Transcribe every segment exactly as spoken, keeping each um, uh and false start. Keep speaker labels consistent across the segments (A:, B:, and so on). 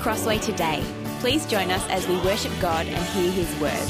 A: Crossway today. Please join us as we worship God and hear His word.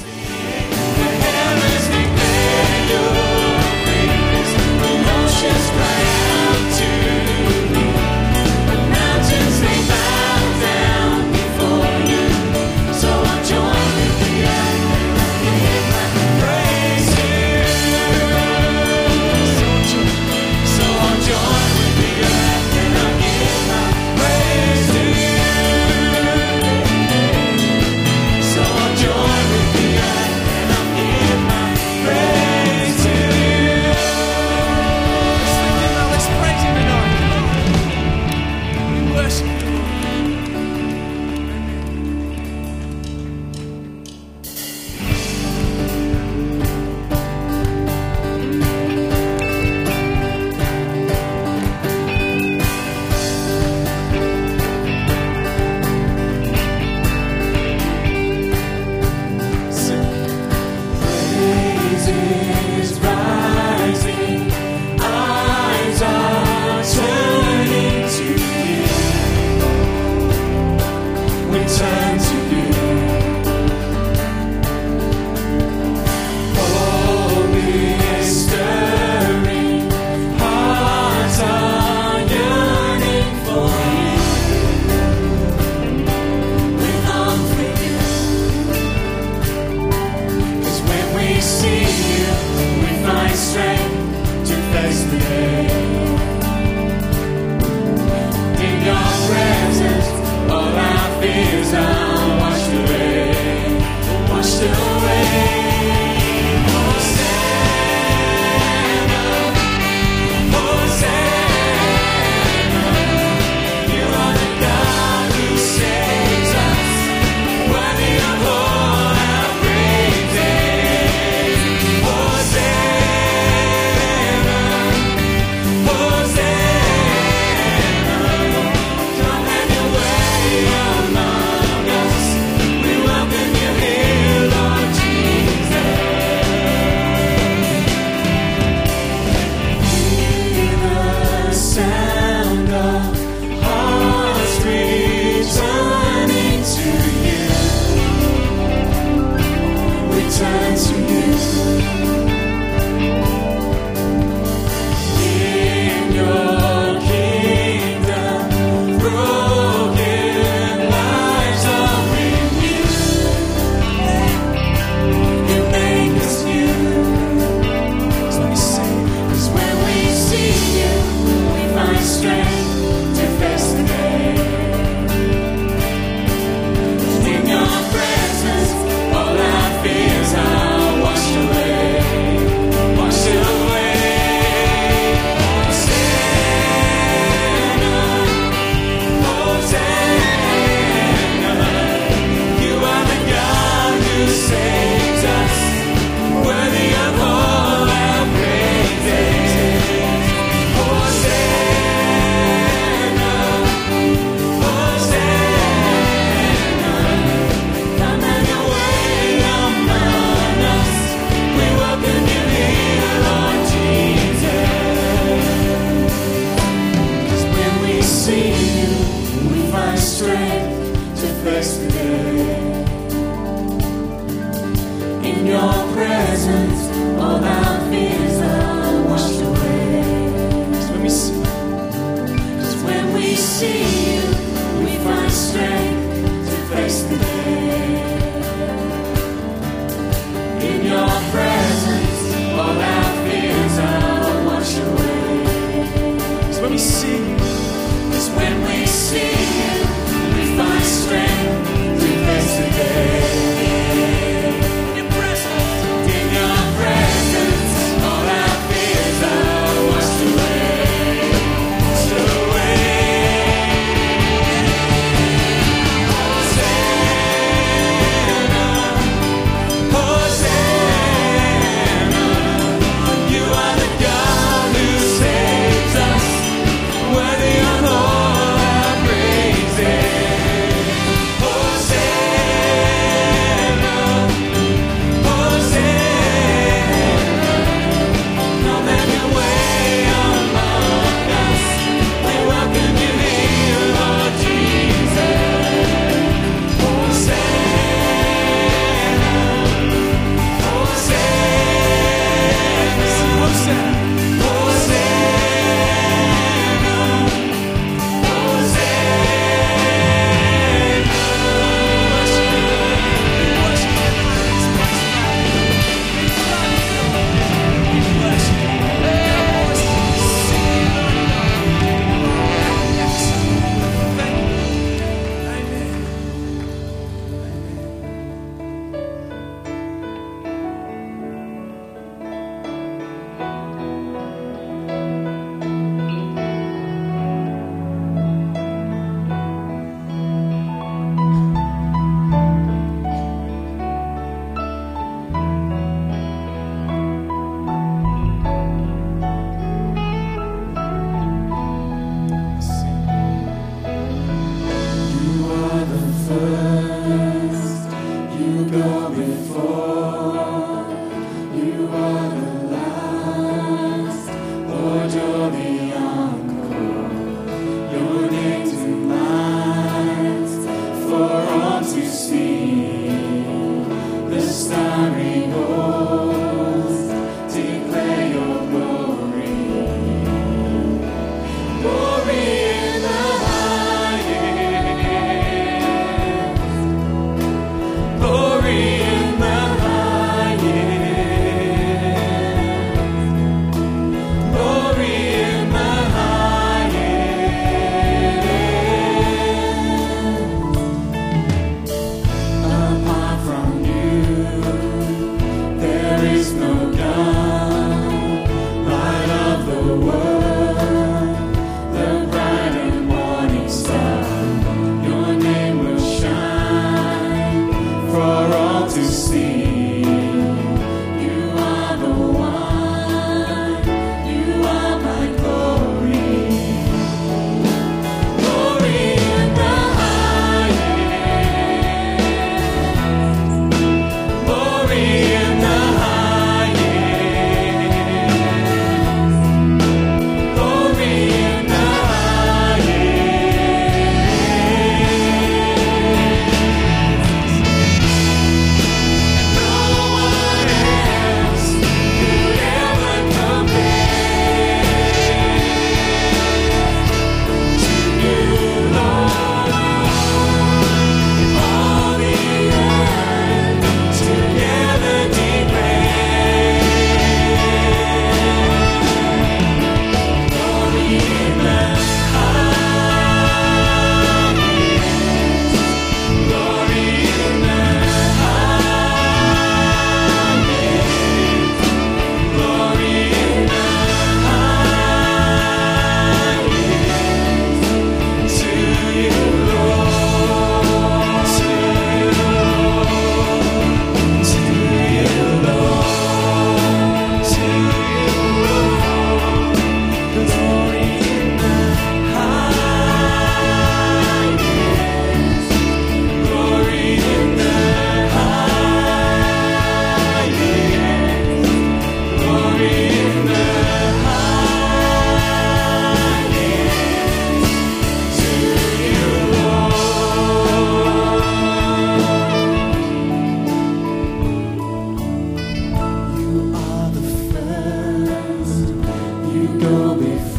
B: When we see you, we find strength to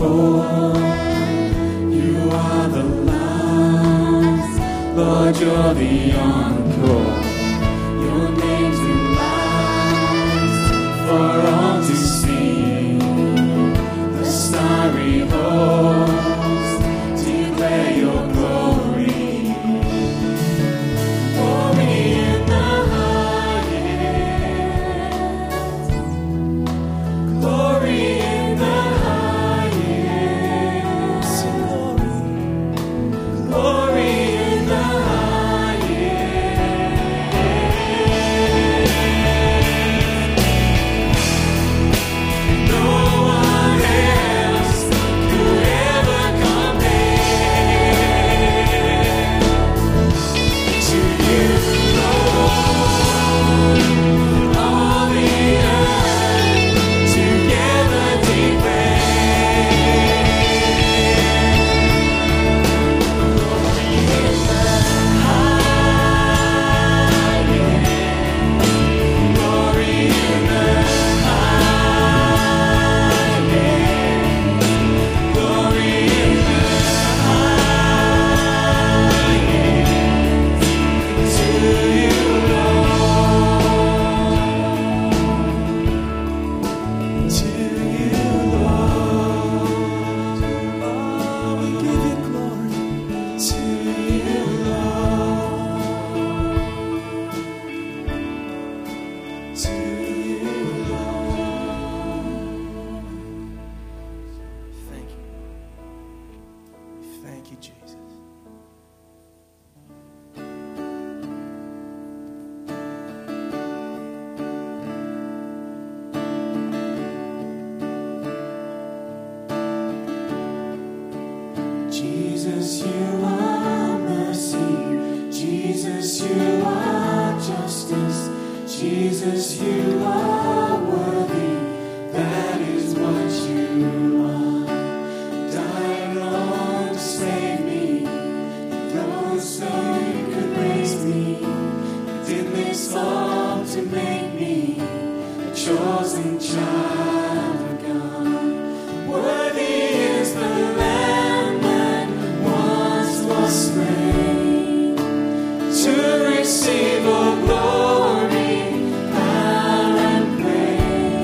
B: for. You are the last, Lord, you're the encore. Your name to last for all to see. The starry host declare your glory. Glory in the highest. Glory in the highest. Glory in the highest. No one else could ever compare to you, Lord. All the earth together declare glory in the highest. Glory in the highest. Glory in the highest. To you, Lord. To you, Lord. Oh, we give you glory. To you, Lord. To you, Lord. Thank you. Thank you, Jesus. Jesus, you are mercy. Jesus, you are justice. Jesus, you are worthy. That is what you are. Died long to save me. Rose so you could raise me. You did this all to make me a chosen child of God. Worthy is the Lamb that once was slain to receive all glory, power, and praise.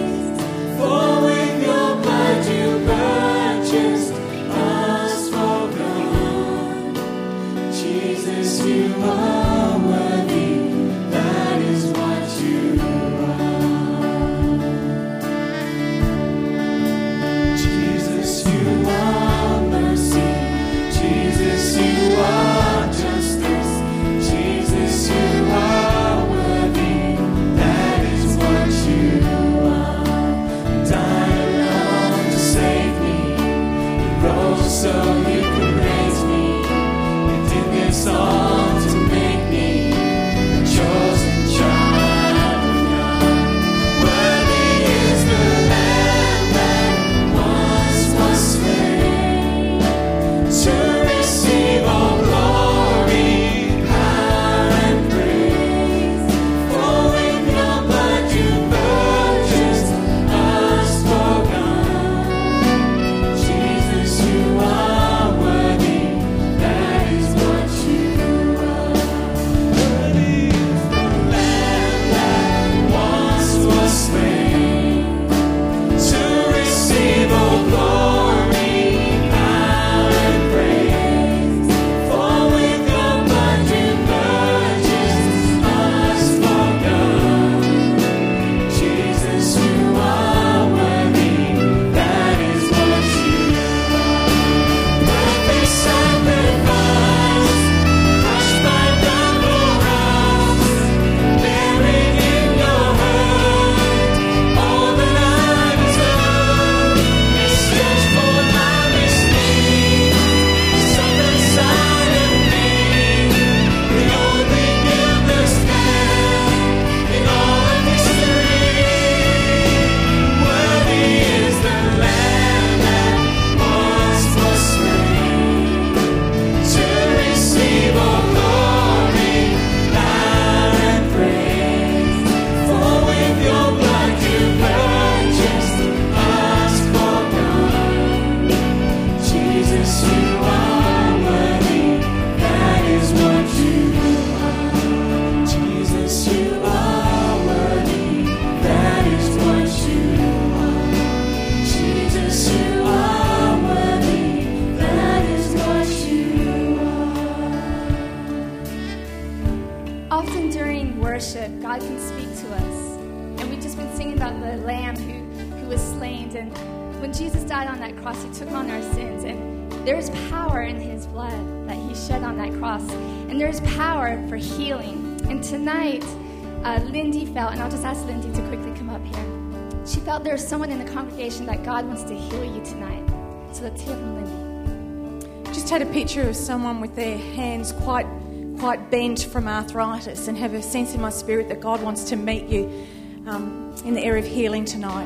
C: cross. He took on our sins. And there's power in his blood that he shed on that cross. And there's power for healing. And tonight, uh, Lindy felt, and I'll just ask Lindy to quickly come up here. She felt there's someone in the congregation that God wants to heal you tonight. So let's hear from Lindy.
D: Just had a picture of someone with their hands quite quite bent from arthritis, and have a sense in my spirit that God wants to meet you um, in the area of healing tonight.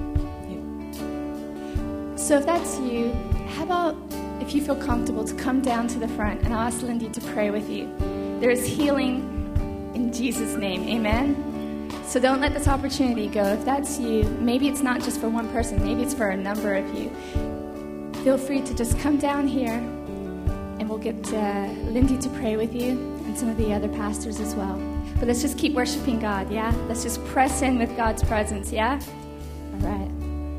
D: Yeah.
C: So if that's you, how about if you feel comfortable to come down to the front, and I'll ask Lindy to pray with you. There's healing in Jesus' name, amen? So don't let this opportunity go. If that's you, maybe it's not just for one person, maybe it's for a number of you. Feel free to just come down here, and we'll get uh, Lindy to pray with you and some of the other pastors as well. But let's just keep worshiping God, yeah? Let's just press in with God's presence, yeah? All right.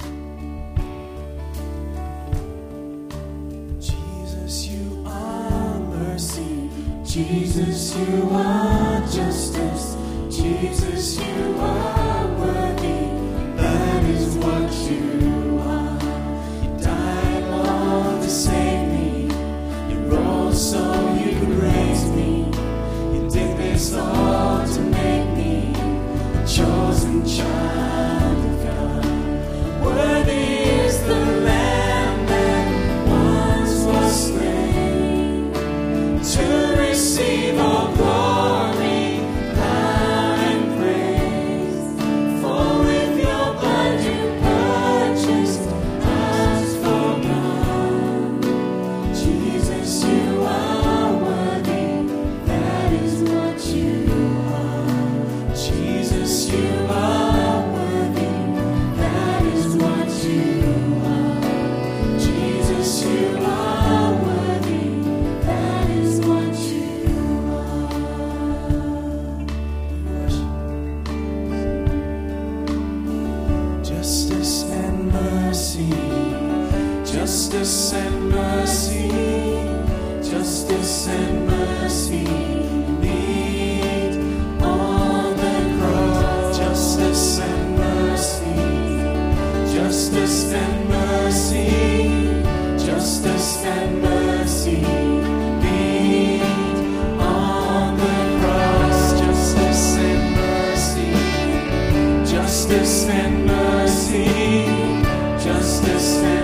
B: Jesus, you are mercy. Jesus, you are justice. Jesus, you are worthy. That is what you are. You died long to save me. So you could raise me. You did this all to make me a chosen child of God. Worthy is the Lamb that once was slain to receive all glory, power, and praise. For with your blood you purchased us for God. Jesus, you justice and mercy, justice and mercy, meet on the cross. Justice and mercy, justice and mercy, justice and mercy, meet on the cross. Justice and mercy, justice and mercy, justice and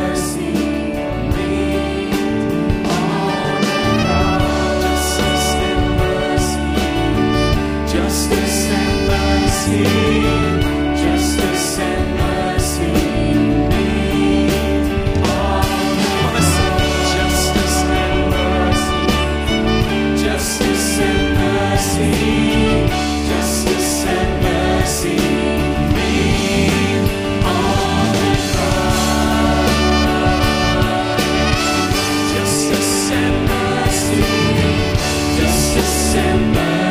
B: justice and mercy, meet all the justice and mercy, justice and mercy, justice and mercy, meet all the justice and mercy, justice and mercy.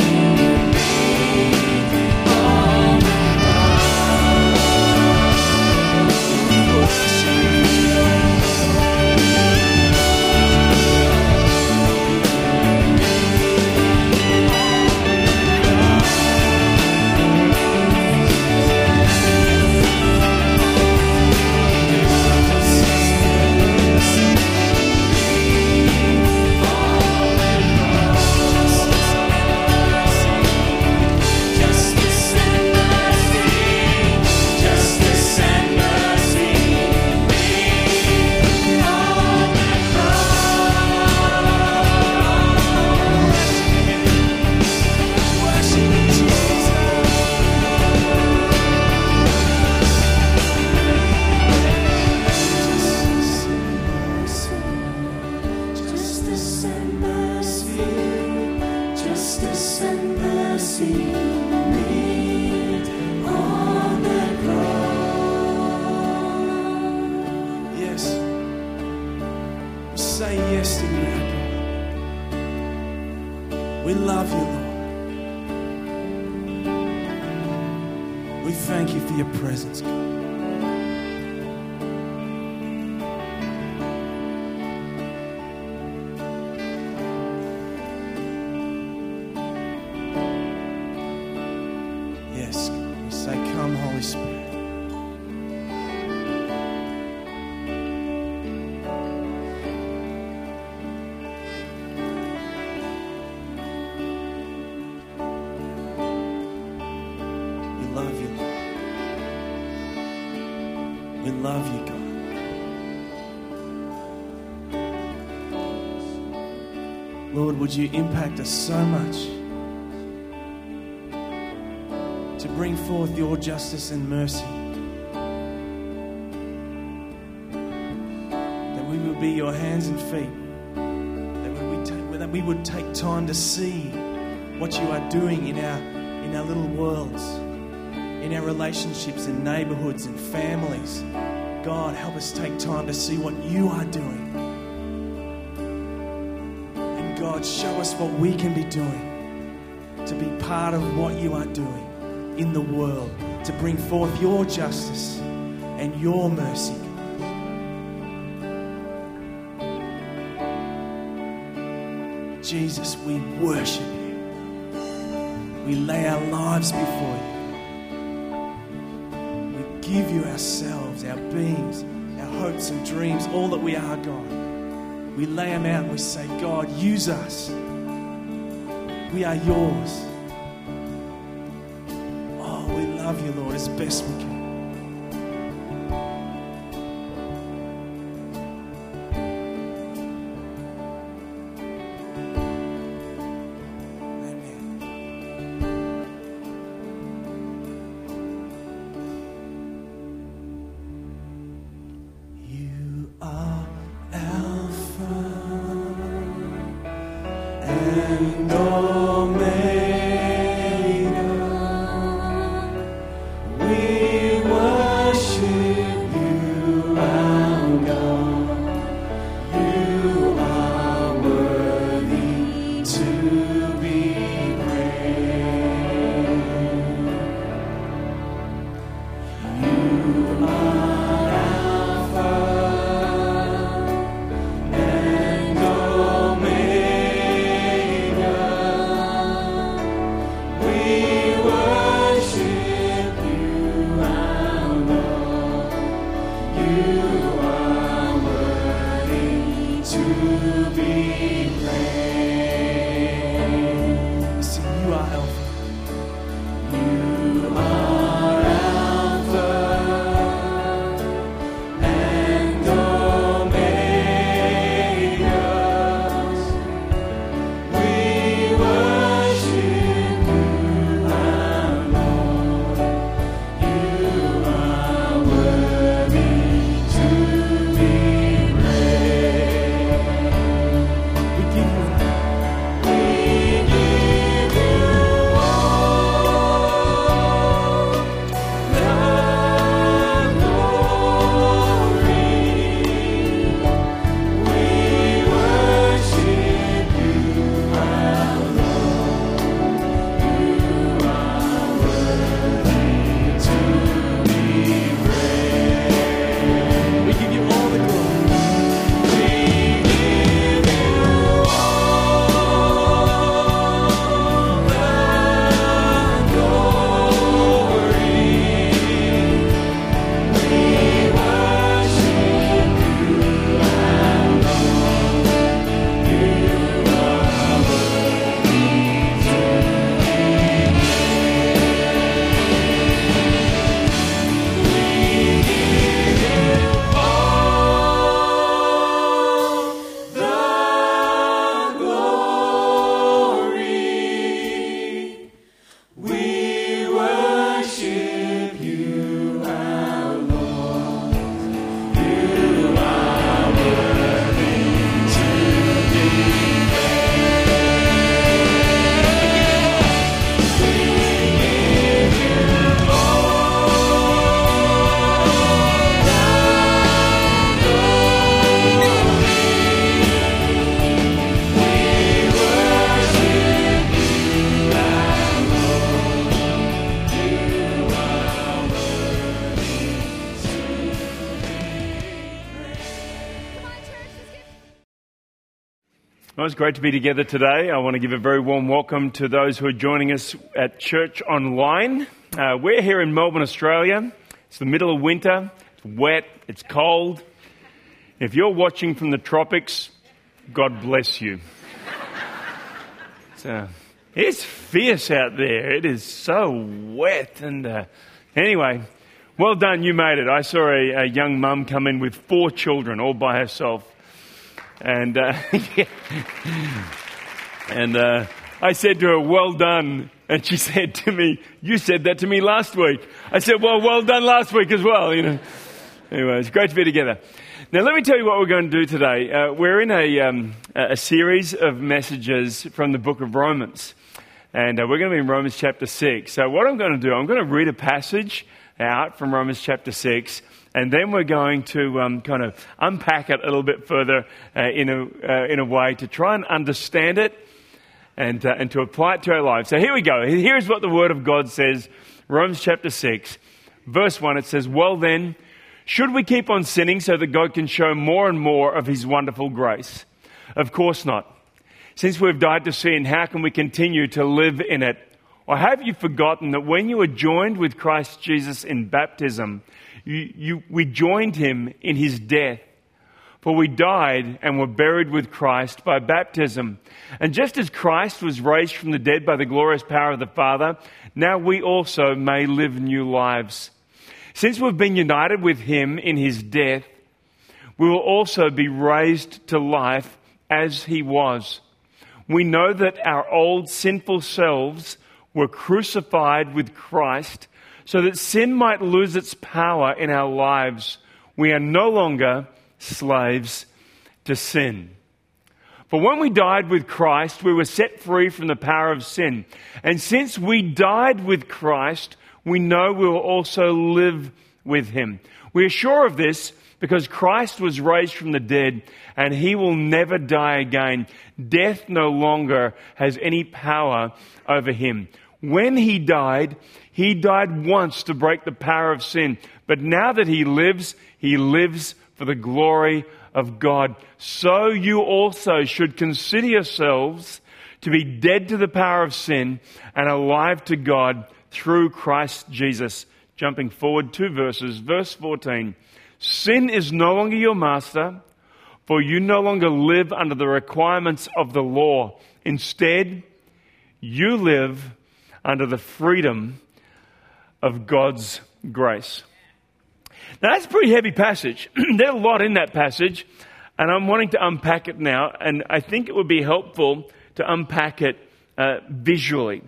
B: Say yes to you, God. We love you, Lord. We thank you for your presence, God. Yes, God. We say, come, Holy Spirit. love you, God. Lord, would you impact us so much to bring forth your justice and mercy, that we would be your hands and feet, that we would take, that we would take time to see what you are doing in our in our little worlds, in our relationships and neighborhoods and families. God, help us take time to see what you are doing. And God, show us what we can be doing to be part of what you are doing in the world, to bring forth your justice and your mercy. Jesus, we worship you. We lay our lives before you. We give you ourselves, our beings, our hopes and dreams, all that we are, God. We lay them out and we say, God, use us. We are yours. Oh, we love you, Lord, as best we can. And Omega, we worship you, our God. You are worthy to be praised. You are Alpha and Omega. We worship you, our Lord. You are worthy to be praised. Sing, you are Alpha. You are Alpha and Omega. We worship you, our Lord. You are worthy to be praised. We give you, we give you all the glory. We worship you, our Lord. You are worthy to be praised. We give you all the glory. We give you all the glory. We worship you, our Lord. You are worthy to be praised. We give you all the glory. We worship you, our Lord. You are worthy to be praised. We give you
E: Well, it's great to be together today. I want to give a very warm welcome to those who are joining us at church online. Uh, we're here in Melbourne, Australia. It's the middle of winter. It's wet. It's cold. If you're watching from the tropics, God bless you. It's, uh, it's fierce out there. It is so wet. And uh, anyway, Well done, you made it. I saw a, a young mum come in with four children all by herself. And uh, yeah. and uh, I said to her, well done. And she said to me, you said that to me last week. I said, well, well done last week as well, you know. Anyway, it's great to be together. Now, let me tell you what we're going to do today. Uh, we're in a, um, a series of messages from the book of Romans. And uh, we're going to be in Romans chapter six. So what I'm going to do, I'm going to read a passage out from Romans chapter six. And then we're going to um, kind of unpack it a little bit further uh, in, a, uh, in a way to try and understand it and, uh, and to apply it to our lives. So here we go. Here's what the Word of God says. Romans chapter six, verse one, it says, well then, should we keep on sinning so that God can show more and more of His wonderful grace? Of course not. Since we've died to sin, how can we continue to live in it? Or have you forgotten that when you were joined with Christ Jesus in baptism, you, you, we joined Him in His death? For we died and were buried with Christ by baptism. And just as Christ was raised from the dead by the glorious power of the Father, now we also may live new lives. Since we've been united with Him in His death, we will also be raised to life as He was. We know that our old sinful selves were crucified with Christ so that sin might lose its power in our lives. We are no longer slaves to sin. For when we died with Christ, we were set free from the power of sin. And since we died with Christ, we know we will also live with Him. We are sure of this because Christ was raised from the dead and He will never die again. Death no longer has any power over Him. When He died, He died once to break the power of sin. But now that He lives, He lives for the glory of God. So you also should consider yourselves to be dead to the power of sin and alive to God through Christ Jesus. Jumping forward two verses, verse fourteen. Sin is no longer your master, for you no longer live under the requirements of the law. Instead, you live under the freedom of God's grace. Now, that's a pretty heavy passage. There's a lot in that passage, and I'm wanting to unpack it now, and I think it would be helpful to unpack it uh, visually.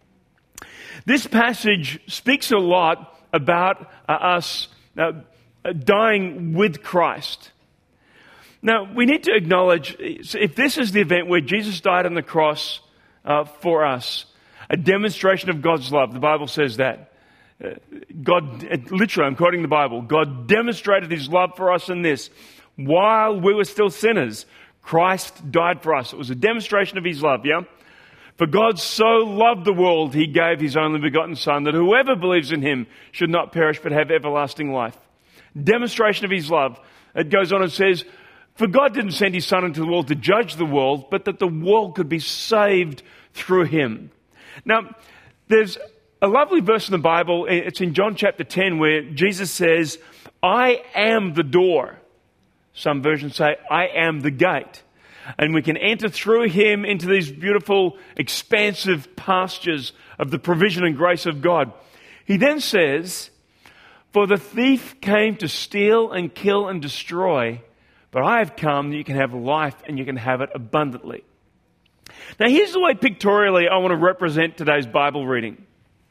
E: This passage speaks a lot about uh, us uh, dying with Christ. Now, we need to acknowledge, if this is the event where Jesus died on the cross uh, for us, a demonstration of God's love, the Bible says that. Uh, God, literally, I'm quoting the Bible, God demonstrated His love for us in this. While we were still sinners, Christ died for us. It was a demonstration of His love, yeah? For God so loved the world, He gave His only begotten Son, that whoever believes in Him should not perish but have everlasting life. Demonstration of His love. It goes on and says, for God didn't send His Son into the world to judge the world, but that the world could be saved through Him. Now, there's a lovely verse in the Bible, it's in John chapter ten, where Jesus says, I am the door. Some versions say, I am the gate. And we can enter through Him into these beautiful, expansive pastures of the provision and grace of God. He then says, for the thief came to steal and kill and destroy, but I have come that you can have life and you can have it abundantly. Now here's the way pictorially I want to represent today's Bible reading.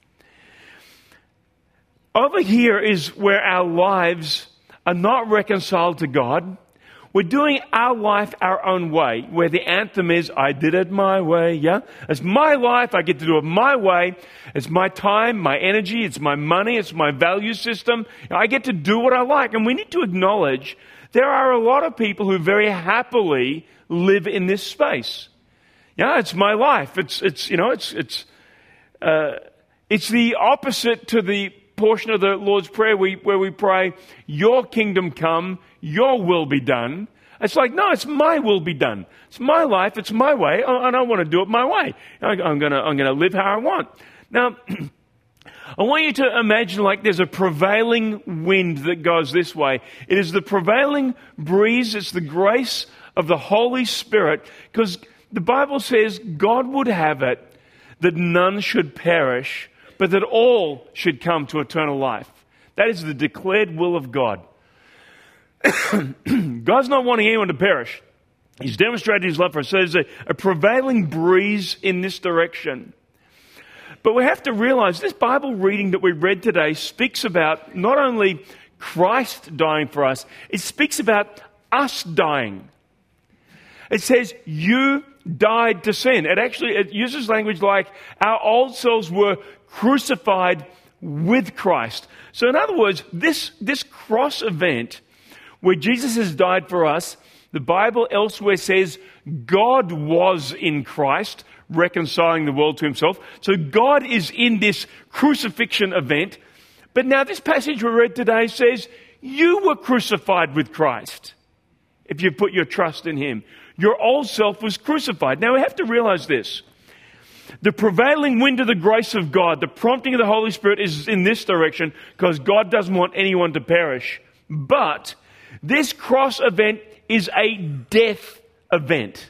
E: Over here is where our lives are not reconciled to God. We're doing our life our own way, where the anthem is, I did it my way, yeah? It's my life, I get to do it my way. It's my time, my energy, it's my money, it's my value system. I get to do what I like. And we need to acknowledge there are a lot of people who very happily live in this space. Yeah, it's my life. It's, it's you know, it's, it's, uh, it's the opposite to the portion of the Lord's Prayer we, where we pray, your kingdom come, your will be done. It's like, no, it's my will be done. It's my life, it's my way, and I want to do it my way. I'm going to I'm going to live how I want. Now, I want you to imagine like there's a prevailing wind that goes this way. It is the prevailing breeze, it's the grace of the Holy Spirit, because the Bible says God would have it that none should perish, but that all should come to eternal life. That is the declared will of God. God's not wanting anyone to perish. He's demonstrated his love for us. So there's a, a prevailing breeze in this direction. But we have to realize this Bible reading that we read today speaks about not only Christ dying for us, it speaks about us dying. It says, you died to sin. It actually it uses language like our old selves were crucified with Christ. So in other words, this, this cross event where Jesus has died for us, the Bible elsewhere says God was in Christ, reconciling the world to himself. So God is in this crucifixion event. But now this passage we read today says you were crucified with Christ if you put your trust in him. Your old self was crucified. Now we have to realize this. The prevailing wind of the grace of God, the prompting of the Holy Spirit is in this direction because God doesn't want anyone to perish. But this cross event is a death event.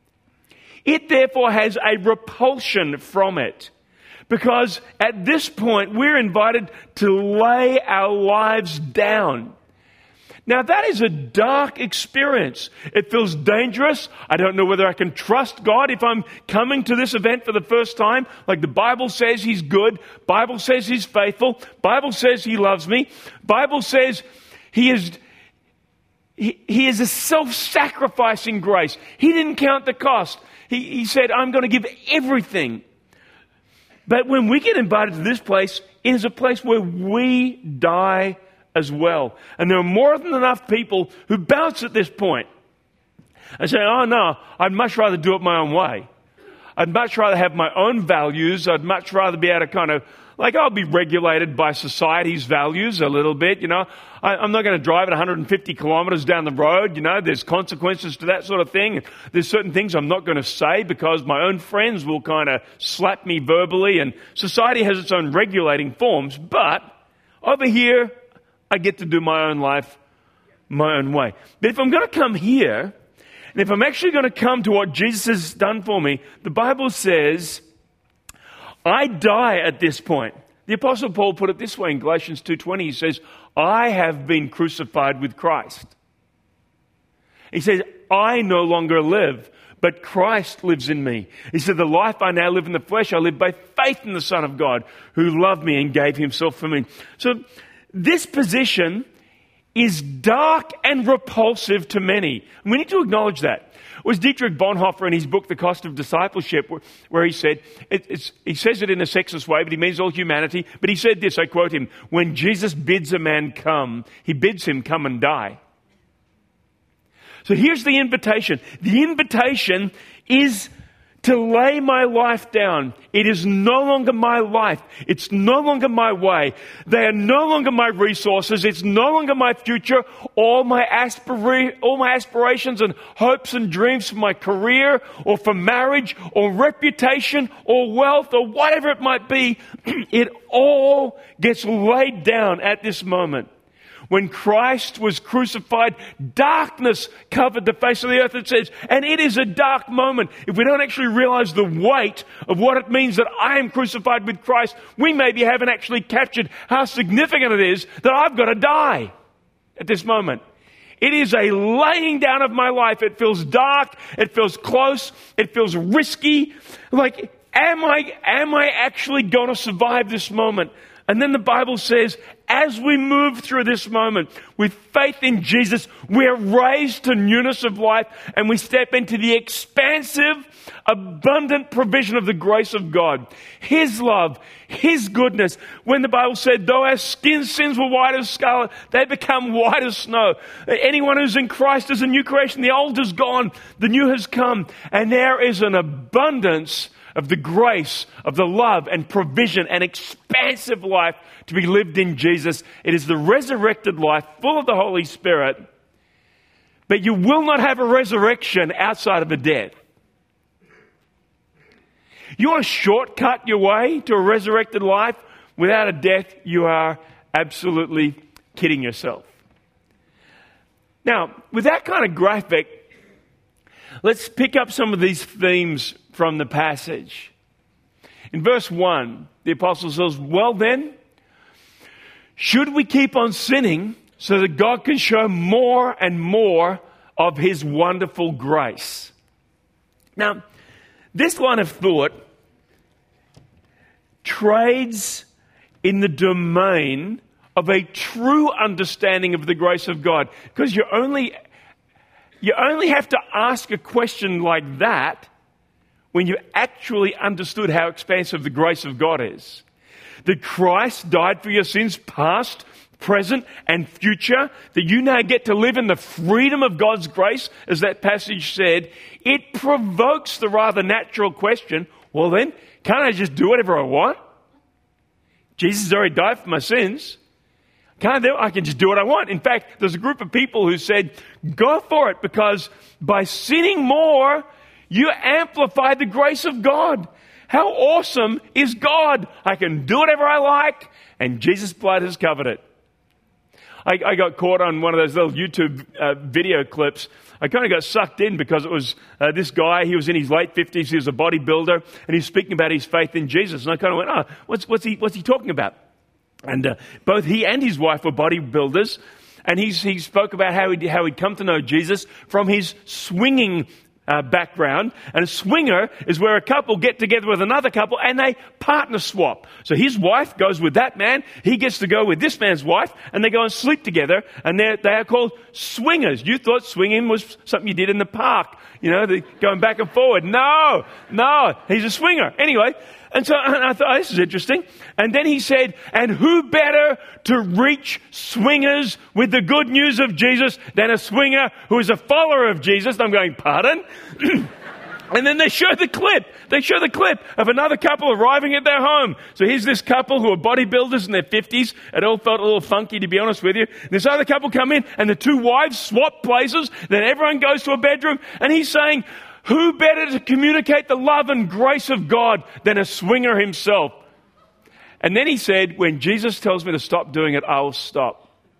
E: It therefore has a repulsion from it. Because at this point, we're invited to lay our lives down. Now that is a dark experience. It feels dangerous. I don't know whether I can trust God if I'm coming to this event for the first time. Like the Bible says he's good. Bible says he's faithful. Bible says he loves me. Bible says he is... He, he is a self-sacrificing grace. He didn't count the cost. He, he said, I'm going to give everything. But when we get invited to this place, it is a place where we die as well. And there are more than enough people who bounce at this point and say, oh no, I'd much rather do it my own way. I'd much rather have my own values. I'd much rather be able to kind of, like I'll be regulated by society's values a little bit, you know. I, I'm not going to drive at one hundred fifty kilometers down the road, you know. There's consequences to that sort of thing. There's certain things I'm not going to say because my own friends will kind of slap me verbally, and society has its own regulating forms. But over here, I get to do my own life my own way. But if I'm going to come here, and if I'm actually going to come to what Jesus has done for me, the Bible says I die at this point. The Apostle Paul put it this way in Galatians two twenty. He says, I have been crucified with Christ. He says, I no longer live, but Christ lives in me. He said, the life I now live in the flesh, I live by faith in the Son of God who loved me and gave himself for me. So this position is dark and repulsive to many. And we need to acknowledge that. It was Dietrich Bonhoeffer in his book, The Cost of Discipleship, where he said, it, it's, he says it in a sexist way, but he means all humanity. But he said this, I quote him, when Jesus bids a man come, he bids him come and die. So here's the invitation. The invitation is to lay my life down. It is no longer my life. It's no longer my way. They are no longer my resources. It's no longer my future. All my aspira- all my aspirations and hopes and dreams for my career or for marriage or reputation or wealth or whatever it might be, it all gets laid down at this moment. When Christ was crucified, darkness covered the face of the earth, it says, and it is a dark moment. If we don't actually realize the weight of what it means that I am crucified with Christ, we maybe haven't actually captured how significant it is that I've got to die at this moment. It is a laying down of my life. It feels dark. It feels close. It feels risky. Like, am I, am I actually going to survive this moment? And then the Bible says, as we move through this moment with faith in Jesus, we are raised to newness of life and we step into the expansive, abundant provision of the grace of God. His love, His goodness. When the Bible said, though our skin sins were white as scarlet, they become white as snow. Anyone who's in Christ is a new creation. The old is gone, the new has come. And there is an abundance of the grace, of the love and provision and expansive life to be lived in Jesus. It is the resurrected life full of the Holy Spirit. But you will not have a resurrection outside of a death. You want to shortcut your way to a resurrected life without a death, you are absolutely kidding yourself. Now, with that kind of graphic, let's pick up some of these themes from the passage. In verse one, the apostle says, well then, Should we keep on sinning so that God can show more and more of His wonderful grace? Now, this line of thought trades in the domain of a true understanding of the grace of God, because you only you only have to ask a question like that when you actually understood how expansive the grace of God is. That Christ died for your sins, past, present, and future, that you now get to live in the freedom of God's grace, as that passage said. It provokes the rather natural question, well then, can't I just do whatever I want? Jesus already died for my sins. Can't I do? I can just do what I want. In fact, there's a group of people who said, go for it, because by sinning more, you amplify the grace of God. How awesome is God? I can do whatever I like, and Jesus' blood has covered it. I, I got caught on one of those little YouTube uh, video clips. I kind of got sucked in because it was uh, this guy. He was in his late fifties. He was a bodybuilder, and he's speaking about his faith in Jesus. And I kind of went, oh, what's, what's he, what's he talking about? And uh, both he and his wife were bodybuilders. And he's, he spoke about how he'd, how he'd come to know Jesus from his swinging Uh, background. And a swinger is where a couple get together with another couple and they partner swap. So his wife goes with that man, he gets to go with this man's wife, and they go and sleep together, and they're, they are called swingers. You thought swinging was something you did in the park, you know, the, going back and forward. No, no, he's a swinger. Anyway, and so and I thought, oh, this is interesting. And then he said, and who better to reach swingers with the good news of Jesus than a swinger who is a follower of Jesus? I'm going, pardon? And then they show the clip. They show the clip of another couple arriving at their home. So here's this couple who are bodybuilders in their fifties. It all felt a little funky, to be honest with you. This other couple come in, and the two wives swap places. Then everyone goes to a bedroom, and he's saying, who better to communicate the love and grace of God than a swinger himself? And then he said, when Jesus tells me to stop doing it, I will stop.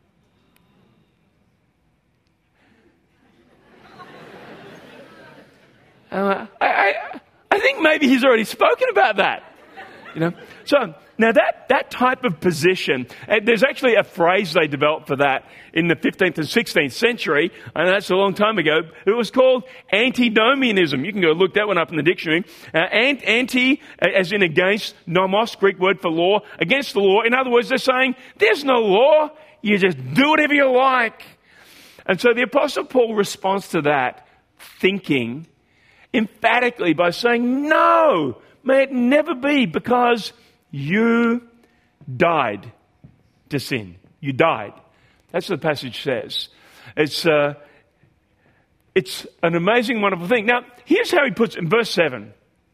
E: Uh, I, I, I think maybe he's already spoken about that. You know, so now that, that type of position, and there's actually a phrase they developed for that in the fifteenth and sixteenth century, and that's a long time ago. It was called antinomianism. You can go look that one up in the dictionary. Uh, anti, as in against, nomos, Greek word for law, against the law. In other words, they're saying, there's no law, you just do whatever you like. And so the Apostle Paul responds to that thinking emphatically by saying, no, may it never be, because you died to sin. You died. That's what the passage says. It's, uh, it's an amazing, wonderful thing. Now, here's how he puts it in verse seven.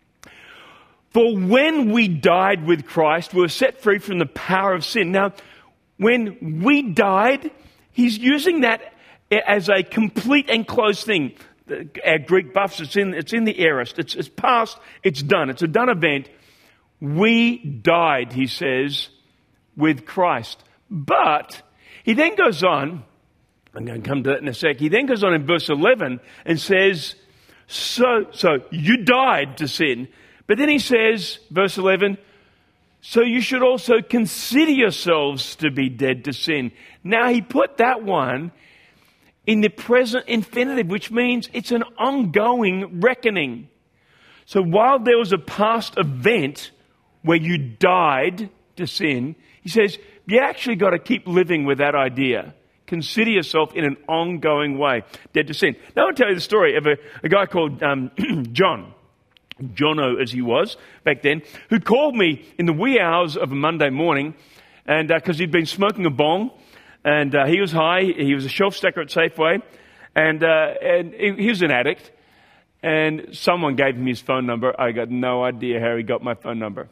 E: For when we died with Christ, we were set free from the power of sin. Now, when we died, he's using that as a complete and closed thing. Our Greek buffs, it's in, it's in the aorist. It's, it's past, it's done. It's a done event. We died, he says, with Christ. But he then goes on, I'm going to come to that in a sec. He then goes on in verse eleven and says, so, so you died to sin. But then he says, verse eleven, so you should also consider yourselves to be dead to sin. Now he put that one in the present infinitive, which means it's an ongoing reckoning. So while there was a past event where you died to sin, he says, you actually got to keep living with that idea. Consider yourself in an ongoing way, dead to sin. Now I'll tell you the story of a, a guy called um, John, Jono as he was back then, who called me in the wee hours of a Monday morning, and because uh, he'd been smoking a bong, and uh, he was high. He was a shelf stacker at Safeway, and uh, and he was an addict. And someone gave him his phone number. I got no idea how he got my phone number.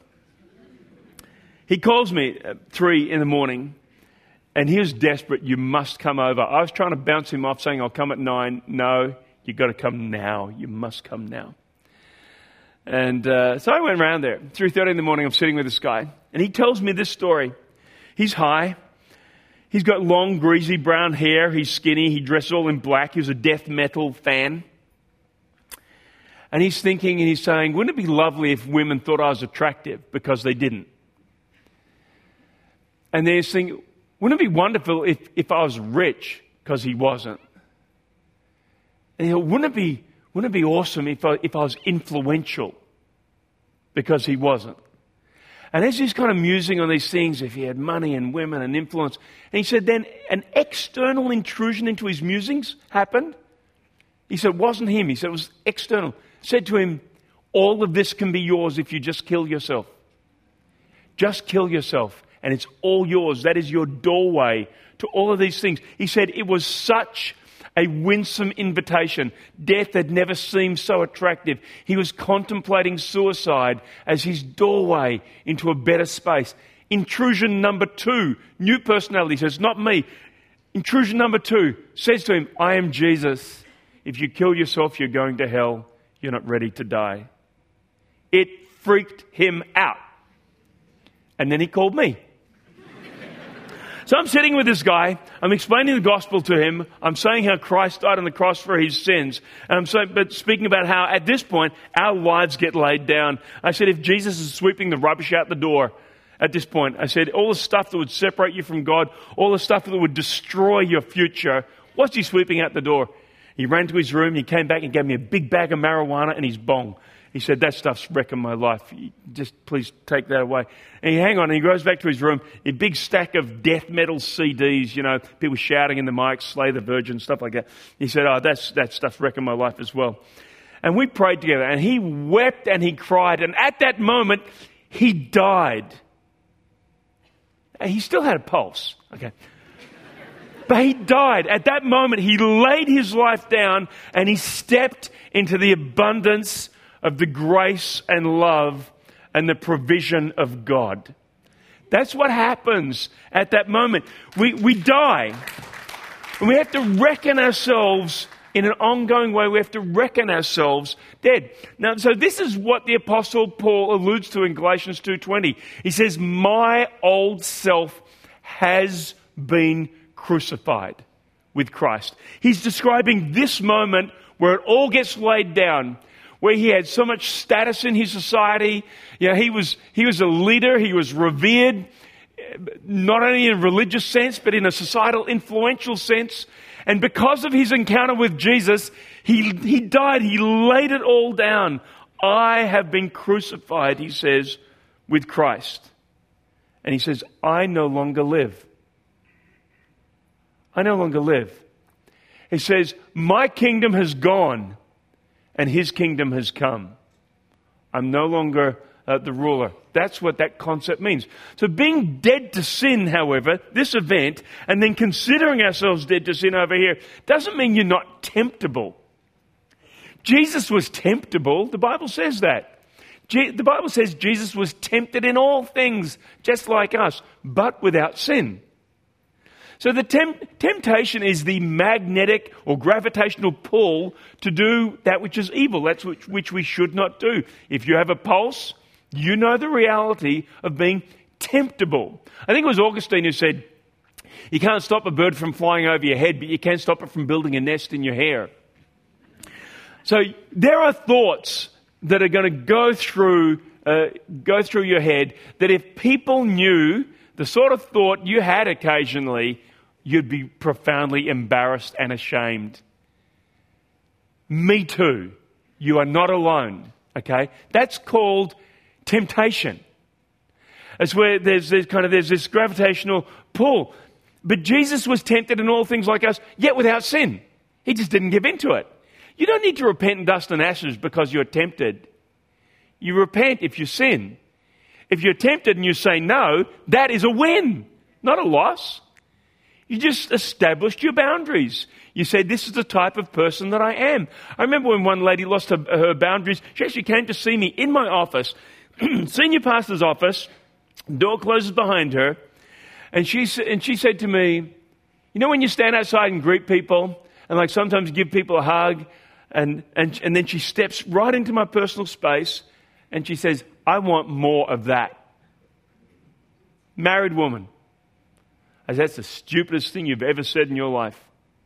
E: He calls me at three in the morning, and he was desperate. You must come over. I was trying to bounce him off, saying I'll come at nine. No, you got to come now. You must come now. And uh, so I went around there. three thirty in the morning. I'm sitting with this guy, and he tells me this story. He's high. He's got long, greasy brown hair. He's skinny. He dresses all in black. He was a death metal fan. And he's thinking and he's saying, wouldn't it be lovely if women thought I was attractive? Because they didn't. And then he's thinking, Wouldn't it be wonderful if, if I was rich? Because he wasn't. And he thought, wouldn't it be, wouldn't it be awesome if I, if I was influential? Because he wasn't. And as he's kind of musing on these things, if he had money and women and influence, and he said then an external intrusion into his musings happened. He said it wasn't him. He said it was external. Said to him, all of this can be yours if you just kill yourself. Just kill yourself. And it's all yours. That is your doorway to all of these things. He said it was such a winsome invitation. Death had never seemed so attractive. He was contemplating suicide as his doorway into a better space. Intrusion number two, new personality says, not me. Intrusion number two says to him, I am Jesus. If you kill yourself, you're going to hell. You're not ready to die. It freaked him out. And then he called me. So I'm sitting with this guy, I'm explaining the gospel to him, I'm saying how Christ died on the cross for his sins, and I'm saying, but speaking about how at this point our lives get laid down. I said, if Jesus is sweeping the rubbish out the door at this point, I said, all the stuff that would separate you from God, all the stuff that would destroy your future, what's he sweeping out the door? He ran to his room, he came back and gave me a big bag of marijuana and his bong. He said, that stuff's wrecking my life. Just please take that away. And he hang on, and he goes back to his room, a big stack of death metal C Ds, you know, people shouting in the mic, Slay the Virgin, stuff like that. He said, oh, that's, that stuff's wrecking my life as well. And we prayed together, and he wept and he cried, and at that moment, he died. And he still had a pulse, okay. But he died. At that moment, he laid his life down, and he stepped into the abundance of the grace and love and the provision of God. That's what happens at that moment. We, we die. And we have to reckon ourselves in an ongoing way. We have to reckon ourselves dead. Now, so this is what the Apostle Paul alludes to in Galatians two twenty. He says, my old self has been crucified with Christ. He's describing this moment where it all gets laid down, where he had so much status in his society. You know, he was, he was a leader, he was revered, not only in a religious sense, but in a societal influential sense. And because of his encounter with Jesus, he, he died, he laid it all down. I have been crucified, he says, with Christ. And he says, I no longer live. I no longer live. He says, my kingdom has gone, and his kingdom has come. I'm no longer uh, the ruler. That's what that concept means. So being dead to sin, however, this event, and then considering ourselves dead to sin over here, doesn't mean you're not temptable. Jesus was temptable. The Bible says that. Je- the Bible says Jesus was tempted in all things, just like us, but without sin. So the temp- temptation is the magnetic or gravitational pull to do that which is evil, that's which, which we should not do. If you have a pulse, you know the reality of being temptable. I think it was Augustine who said, you can't stop a bird from flying over your head, but you can stop it from building a nest in your hair. So there are thoughts that are going to go through, uh, go through your head that if people knew the sort of thought you had occasionally, you'd be profoundly embarrassed and ashamed. Me too. You are not alone. Okay? That's called temptation. It's where there's, there's kind of there's this gravitational pull. But Jesus was tempted in all things like us, yet without sin. He just didn't give in to it. You don't need to repent in dust and ashes because you're tempted. You repent if you sin. If you're tempted and you say no, that is a win, not a loss. You just established your boundaries. You said, this is the type of person that I am. I remember when one lady lost her, her boundaries, she actually came to see me in my office, senior pastor's office, door closes behind her, and she, and she said to me, you know when you stand outside and greet people, and like sometimes give people a hug, and, and, and then she steps right into my personal space, and she says, I want more of that. Married woman. I said, that's the stupidest thing you've ever said in your life.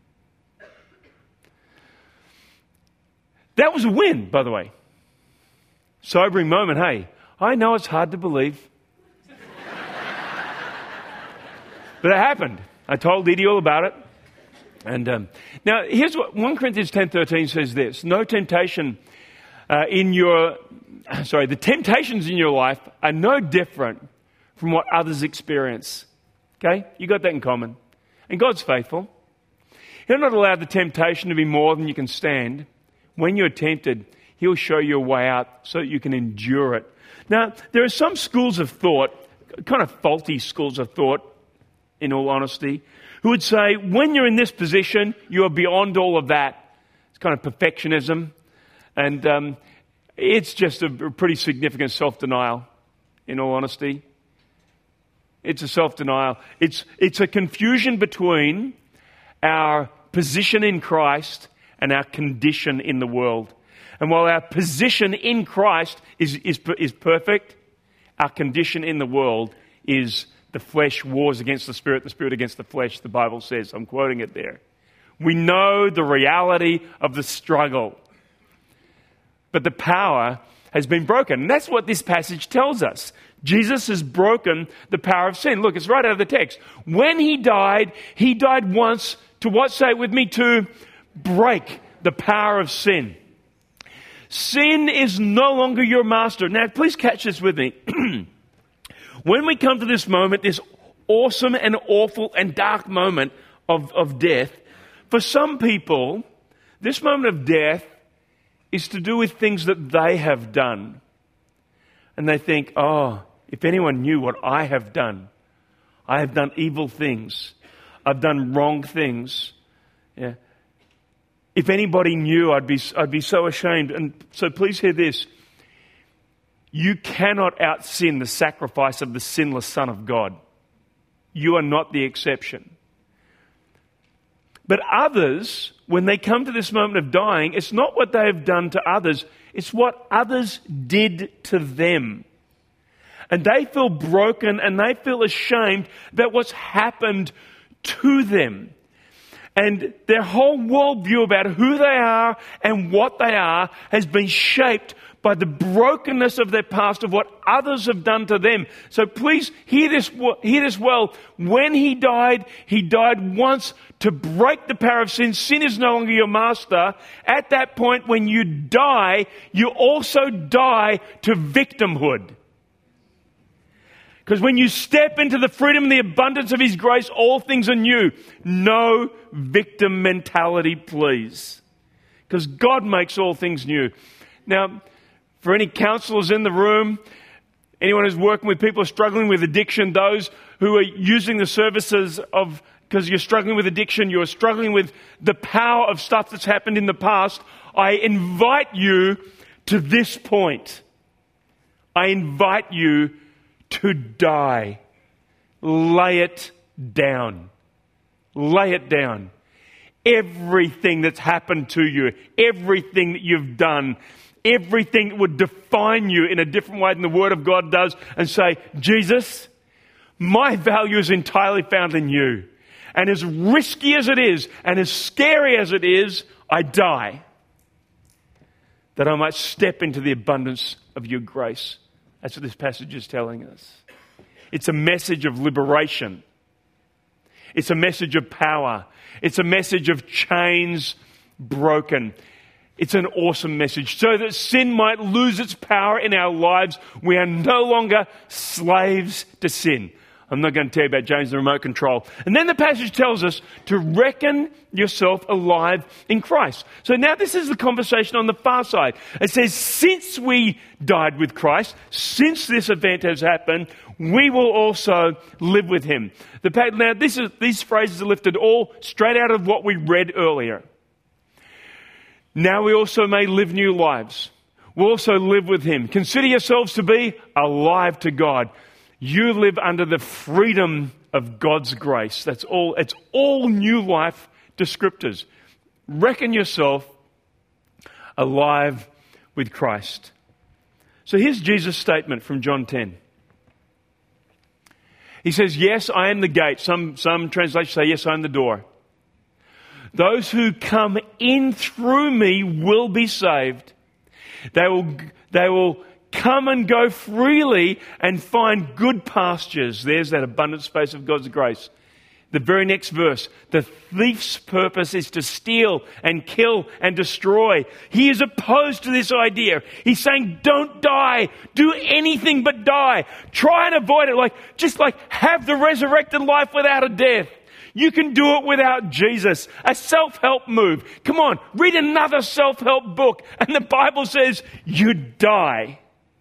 E: That was a win, by the way. Sobering moment, hey. I know it's hard to believe. But it happened. I told Edie all about it. And um, now, here's what First Corinthians ten thirteen says this. No temptation uh, in your... Sorry, the temptations in your life are no different from what others experience. Okay? You got that in common. And God's faithful. He'll not allow the temptation to be more than you can stand. When you're tempted, He'll show you a way out so that you can endure it. Now, there are some schools of thought, kind of faulty schools of thought, in all honesty, who would say, when you're in this position, you are beyond all of that. It's kind of perfectionism. And um, it's just a pretty significant self-denial, in all honesty. It's a self-denial. It's, it's a confusion between our position in Christ and our condition in the world. And while our position in Christ is, is, is perfect, our condition in the world is the flesh wars against the spirit, the spirit against the flesh, the Bible says. I'm quoting it there. We know the reality of the struggle. But the power has been broken. And that's what this passage tells us. Jesus has broken the power of sin. Look, it's right out of the text. When He died, He died once to what? Say it with me, to break the power of sin. Sin is no longer your master. Now, please catch this with me. When we come to this moment, this awesome and awful and dark moment of, of death, for some people, this moment of death is to do with things that they have done. And they think, oh, if anyone knew what I have done, I have done evil things. I've done wrong things. Yeah. If anybody knew, I'd be, I'd be so ashamed. And so please hear this. You cannot out-sin the sacrifice of the sinless Son of God. You are not the exception. But others, when they come to this moment of dying, it's not what they have done to others, it's what others did to them. And they feel broken and they feel ashamed about what's happened to them. And their whole worldview about who they are and what they are has been shaped by the brokenness of their past, of what others have done to them. So please hear this, hear this well. When He died, He died once to break the power of sin. Sin is no longer your master. At that point, when you die, you also die to victimhood. Because when you step into the freedom and the abundance of His grace, all things are new. No victim mentality, please. Because God makes all things new. Now, for any counselors in the room, anyone who's working with people struggling with addiction, those who are using the services of, because you're struggling with addiction, you're struggling with the power of stuff that's happened in the past, I invite you to this point. I invite you to die. Lay it down. Lay it down. Everything that's happened to you, everything that you've done, everything that would define you in a different way than the Word of God does, and say, Jesus, my value is entirely found in you. And as risky as it is, and as scary as it is, I die, that I might step into the abundance of your grace. That's what this passage is telling us. It's a message of liberation. It's a message of power. It's a message of chains broken. It's an awesome message. So that sin might lose its power in our lives, we are no longer slaves to sin. I'm not going to tell you about James and the remote control. And then the passage tells us to reckon yourself alive in Christ. So now this is the conversation on the far side. It says, since we died with Christ, since this event has happened, we will also live with Him. The, now this is, these phrases are lifted all straight out of what we read earlier. Now we also may live new lives. We'll also live with Him. Consider yourselves to be alive to God. You live under the freedom of God's grace. That's all. It's all new life descriptors. Reckon yourself alive with Christ. So here's Jesus' statement from John ten. He says, yes, I am the gate. Some, some translations say, yes, I am the door. Those who come in through me will be saved. They will, they will come and go freely and find good pastures. There's that abundant space of God's grace. The very next verse, the thief's purpose is to steal and kill and destroy. He is opposed to this idea. He's saying, don't die. Do anything but die. Try and avoid it. Like, just like have the resurrected life without a death. You can do it without Jesus. A self-help move. Come on, read another self-help book and the Bible says you die.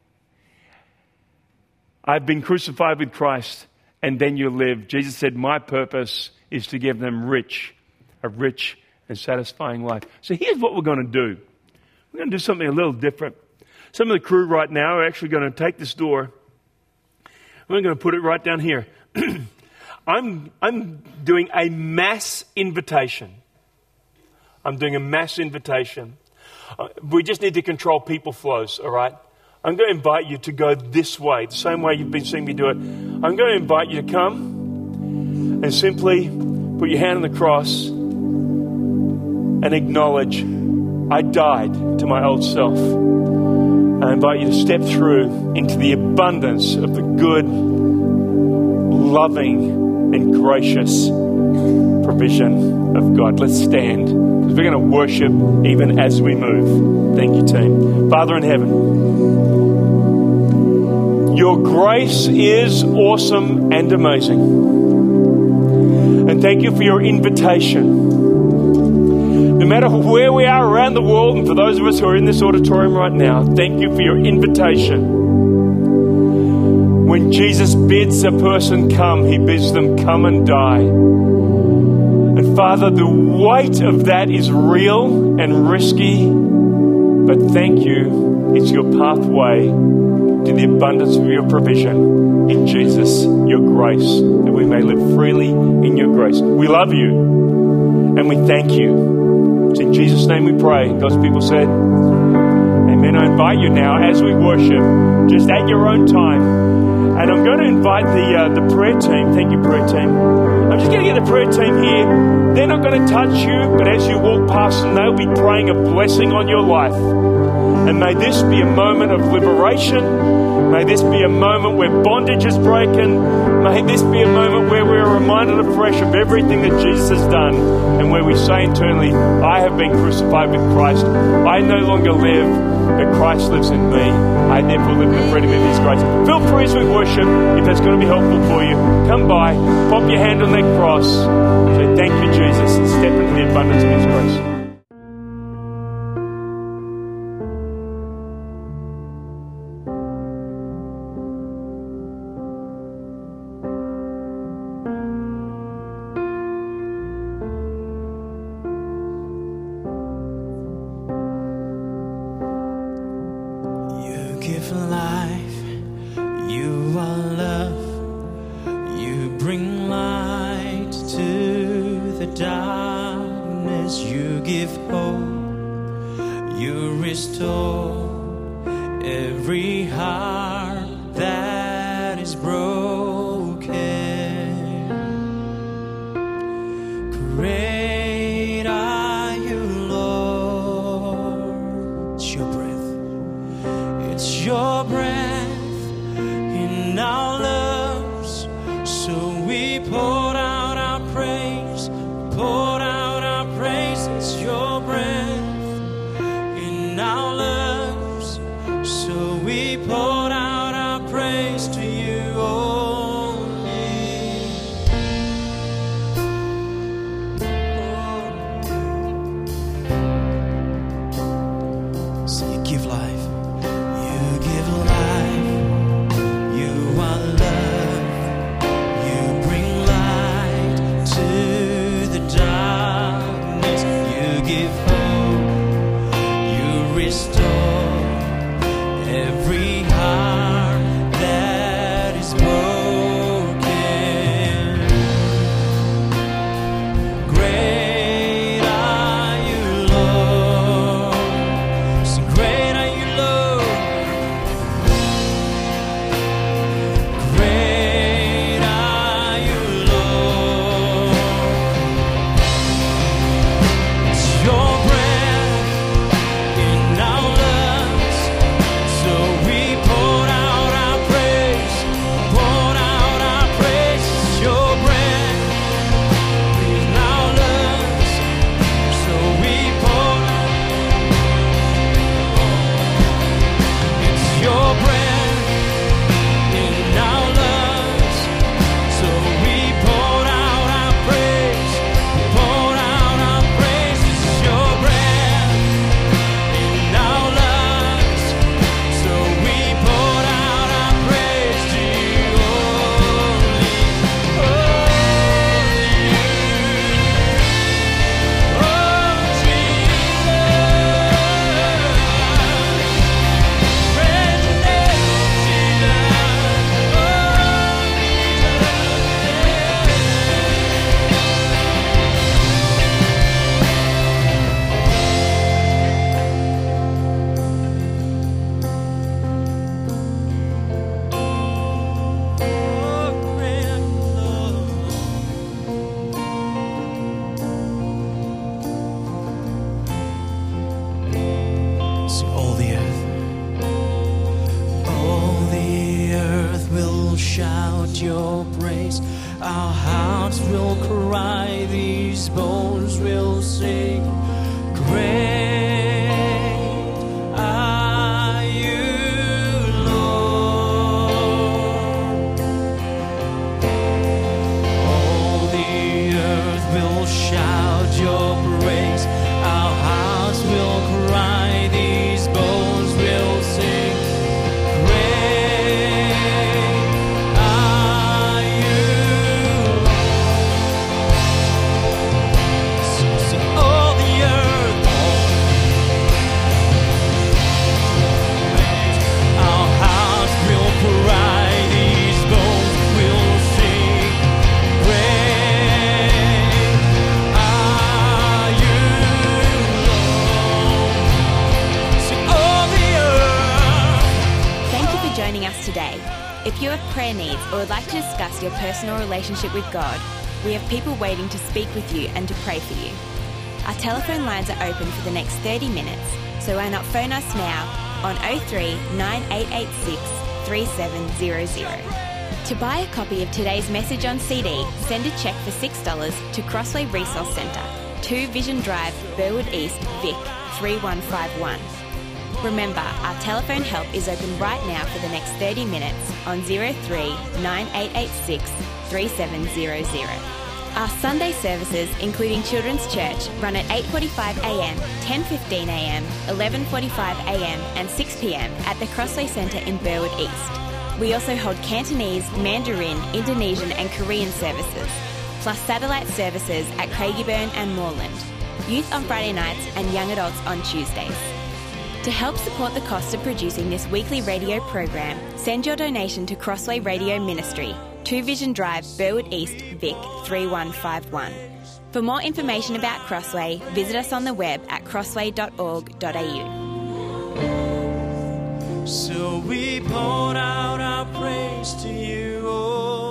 E: I've been crucified with Christ. And then you live. Jesus said, my purpose is to give them rich, a rich and satisfying life. So here's what we're going to do. We're going to do something a little different. Some of the crew right now are actually going to take this door. We're going to put it right down here. I'm, I'm doing a mass invitation. I'm doing a mass invitation. Uh, we just need to control people flows, all right? I'm going to invite you to go this way, the same way you've been seeing me do it. I'm going to invite you to come and simply put your hand on the cross and acknowledge, I died to my old self. I invite you to step through into the abundance of the good, loving, and gracious provision of God. Let's stand, because we're going to worship even as we move. Thank you, team. Father in heaven, your grace is awesome and amazing. And thank you for your invitation. No matter where we are around the world, and for those of us who are in this auditorium right now, thank you for your invitation. When Jesus bids a person come, he bids them come and die. And Father, the weight of that is real and risky, but thank you, it's your pathway to the abundance of your provision in Jesus, your grace, that we may live freely in your grace. We love you and we thank you. It's in Jesus' name we pray. God's people said, amen. I invite you now as we worship, just at your own time. And I'm going to invite the uh, the prayer team. Thank you, prayer team. I'm just going to get the prayer team here. They're not going to touch you, but as you walk past them, they'll be praying a blessing on your life. And may this be a moment of liberation. May this be a moment where bondage is broken. May this be a moment where we're reminded afresh of everything that Jesus has done, and where we say internally, I have been crucified with Christ. I no longer live, but Christ lives in me. I therefore live in the freedom of His grace. Feel free as we worship, if that's going to be helpful for you. Come by, pop your hand on that cross. Say, thank you, Jesus, and step into the abundance of His grace.
F: Pour out will shout your praise. Our hearts will cry, these bones will sing. Great are you, Lord. All the earth will shout your praise. Our hearts will cry, these bones will sing. Great are you, Lord. So, so all the earth, our hearts will cry, these bones will sing. Great are you, Lord. So all the earth.
A: Thank you for joining us today. If you have prayer needs or would like to discuss your personal relationship with God, we have people waiting to speak with you and to pray for you. Our telephone lines are open for the next thirty minutes, so why not phone us now on oh three nine eight eight six three seven zero zero. To buy a copy of today's message on C D, send a cheque for six dollars to Crossway Resource Centre, two Vision Drive, Burwood East, Vic, three one five one. Remember, our telephone help is open right now for the next thirty minutes on oh three nine eight eight six three seven zero zero. Our Sunday services, including Children's Church, run at eight forty-five a m, ten fifteen a m, eleven forty-five a m and six p m at the Crossway Centre in Burwood East. We also hold Cantonese, Mandarin, Indonesian and Korean services, plus satellite services at Craigieburn and Moreland, youth on Friday nights and young adults on Tuesdays. To help support the cost of producing this weekly radio program, send your donation to Crossway Radio Ministry, two Vision Drive, Burwood East, Vic, three one five one. For more information about Crossway, visit us on the web at crossway dot org dot a u.
F: So we poured out our praise to you, oh